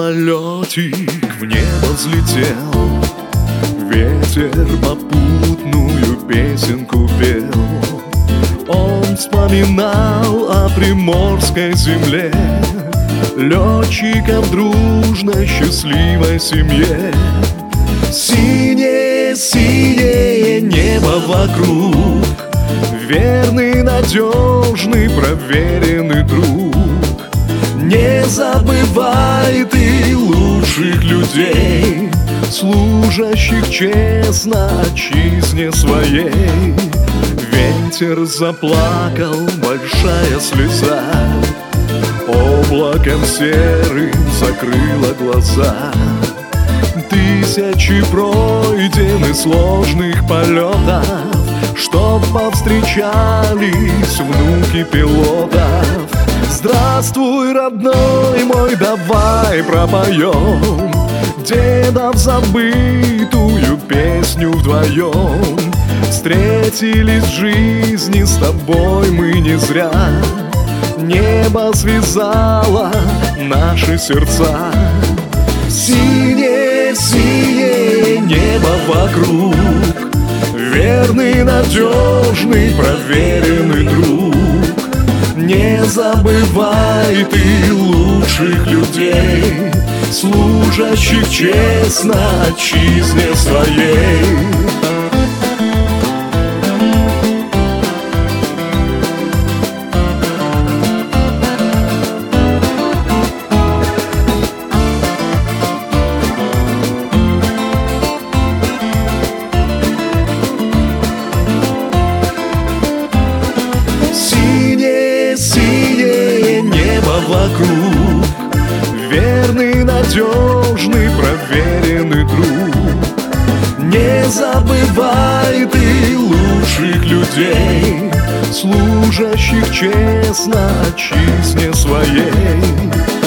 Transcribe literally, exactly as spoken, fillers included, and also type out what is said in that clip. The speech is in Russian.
самолетик в небо взлетел, ветер попутную песенку пел. Он вспоминал о приморской земле, летчиков дружной счастливой семье. Синее, синее небо вокруг, верный, надежный, проверенный друг. Не забывай ты лучших людей, служащих честно отчизне своей. Ветер заплакал, большая слеза, облаком серым закрыла глаза. Тысячи пройдены сложных полетов, чтоб повстречались внуки пилотов. Здравствуй, родной мой, давай пропоем дедов забытую песню вдвоем. Встретились в жизни с тобой мы не зря, небо связало наши сердца. Синее, синее небо вокруг, верный, надежный, проверенный друг. Не забывай ты лучших людей, служащих честно отчизне своей. Синее небо вокруг, верный, надежный, проверенный друг. Не забывай ты лучших людей, служащих честно отчизне своей.